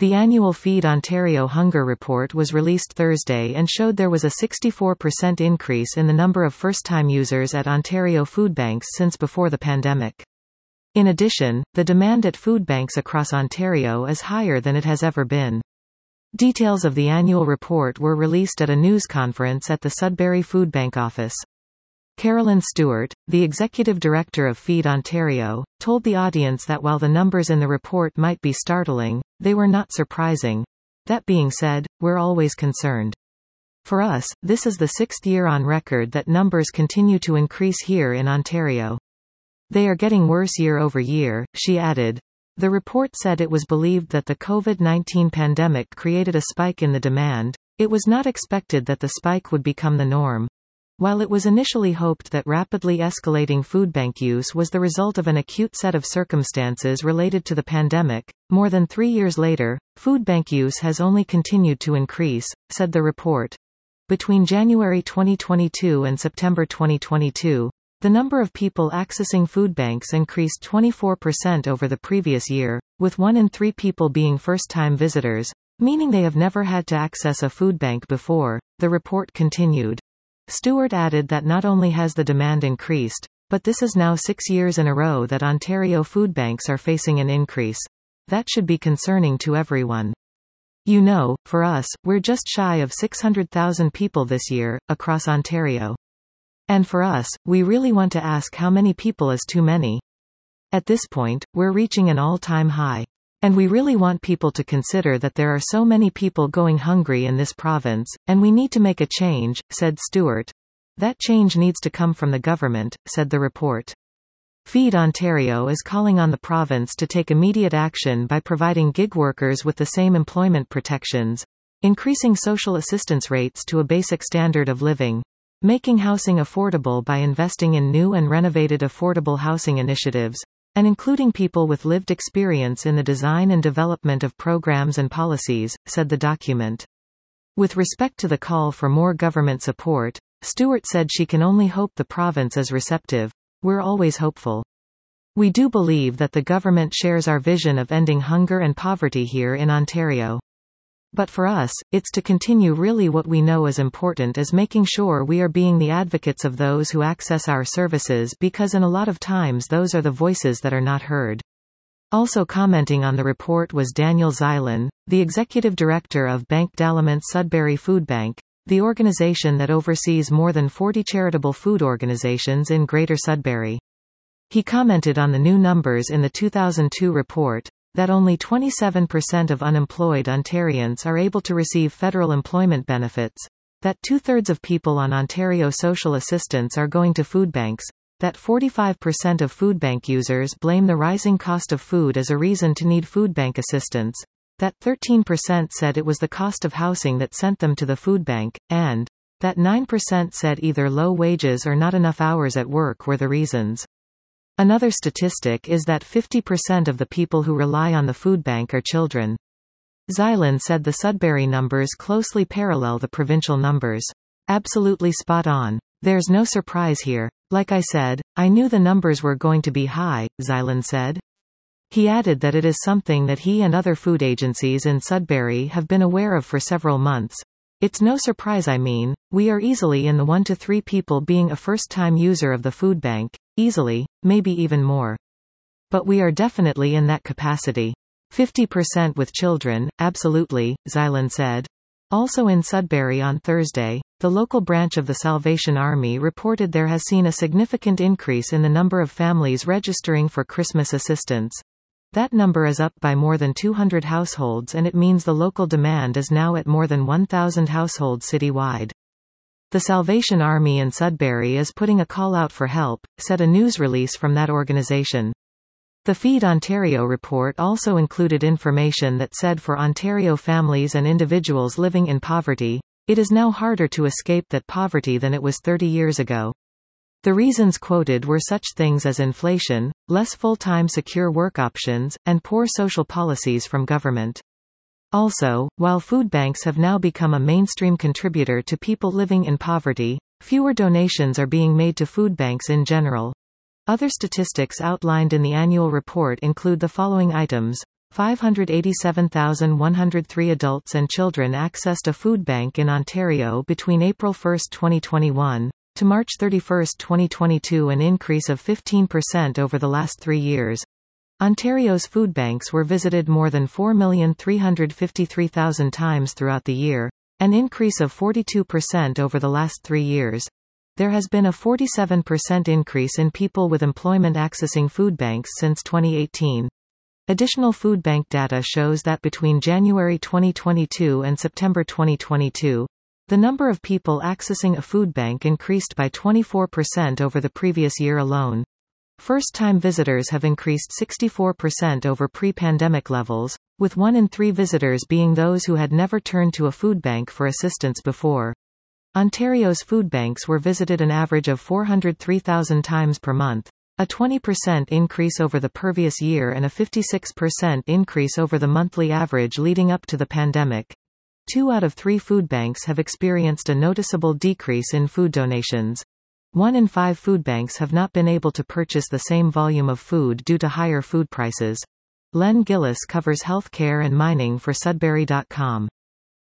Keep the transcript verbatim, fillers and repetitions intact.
The annual Feed Ontario Hunger Report was released Thursday and showed there was a sixty-four percent increase in the number of first-time users at Ontario food banks since before the pandemic. In addition, the demand at food banks across Ontario is higher than it has ever been. Details of the annual report were released at a news conference at the Sudbury Food Bank office. Carolyn Stewart, the executive director of Feed Ontario, told the audience that while the numbers in the report might be startling, they were not surprising. That being said, we're always concerned. For us, this is the sixth year on record that numbers continue to increase here in Ontario. They are getting worse year over year, she added. The report said it was believed that the COVID nineteen pandemic created a spike in the demand. It was not expected that the spike would become the norm. While it was initially hoped that rapidly escalating food bank use was the result of an acute set of circumstances related to the pandemic, more than three years later, food bank use has only continued to increase, said the report. Between January twenty twenty-two and September twenty twenty-two, the number of people accessing food banks increased twenty-four percent over the previous year, with one in three people being first-time visitors, meaning they have never had to access a food bank before, the report continued. Stewart added that not only has the demand increased, but this is now six years in a row that Ontario food banks are facing an increase. That should be concerning to everyone. You know, for us, we're just shy of six hundred thousand people this year, across Ontario. And for us, we really want to ask how many people is too many. At this point, we're reaching an all-time high. And we really want people to consider that there are so many people going hungry in this province, and we need to make a change, said Stewart. That change needs to come from the government, said the report. Feed Ontario is calling on the province to take immediate action by providing gig workers with the same employment protections, increasing social assistance rates to a basic standard of living, making housing affordable by investing in new and renovated affordable housing initiatives, and including people with lived experience in the design and development of programs and policies, said the document. With respect to the call for more government support, Stewart said she can only hope the province is receptive. We're always hopeful. We do believe that the government shares our vision of ending hunger and poverty here in Ontario. But for us, it's to continue really what we know is important is making sure we are being the advocates of those who access our services because in a lot of times those are the voices that are not heard. Also commenting on the report was Daniel Zeilen, the executive director of Bank d'Aliments Sudbury Food Bank, the organization that oversees more than forty charitable food organizations in Greater Sudbury. He commented on the new numbers in the two thousand two report, that only twenty-seven percent of unemployed Ontarians are able to receive federal employment benefits, that two-thirds of people on Ontario social assistance are going to food banks, that forty-five percent of food bank users blame the rising cost of food as a reason to need food bank assistance, that thirteen percent said it was the cost of housing that sent them to the food bank, and that nine percent said either low wages or not enough hours at work were the reasons. Another statistic is that fifty percent of the people who rely on the food bank are children. Zeilen said the Sudbury numbers closely parallel the provincial numbers. Absolutely spot on. There's no surprise here. Like I said, I knew the numbers were going to be high, Zeilen said. He added that it is something that he and other food agencies in Sudbury have been aware of for several months. It's no surprise I mean, we are easily in the one to three people being a first-time user of the food bank. Easily, maybe even more. But we are definitely in that capacity. fifty percent with children, absolutely, Zeilen said. Also in Sudbury on Thursday, the local branch of the Salvation Army reported there has seen a significant increase in the number of families registering for Christmas assistance. That number is up by more than two hundred households and it means the local demand is now at more than one thousand households citywide. The Salvation Army in Sudbury is putting a call out for help, said a news release from that organization. The Feed Ontario report also included information that said for Ontario families and individuals living in poverty, it is now harder to escape that poverty than it was thirty years ago. The reasons quoted were such things as inflation, less full-time secure work options, and poor social policies from government. Also, while food banks have now become a mainstream contributor to people living in poverty, fewer donations are being made to food banks in general. Other statistics outlined in the annual report include the following items. five hundred eighty-seven thousand one hundred three adults and children accessed a food bank in Ontario between April first twenty twenty-one, to March thirty-first twenty twenty-two, an increase of fifteen percent over the last three years. Ontario's food banks were visited more than four million three hundred fifty-three thousand times throughout the year, an increase of forty-two percent over the last three years. There has been a forty-seven percent increase in people with employment accessing food banks since twenty eighteen. Additional food bank data shows that between January twenty twenty-two and September twenty twenty-two, the number of people accessing a food bank increased by twenty-four percent over the previous year alone. First-time visitors have increased sixty-four percent over pre-pandemic levels, with one in three visitors being those who had never turned to a food bank for assistance before. Ontario's food banks were visited an average of four hundred three thousand times per month, a twenty percent increase over the previous year and a fifty-six percent increase over the monthly average leading up to the pandemic. Two out of three food banks have experienced a noticeable decrease in food donations. One in five food banks have not been able to purchase the same volume of food due to higher food prices. Len Gillis covers healthcare and mining for Sudbury dot com.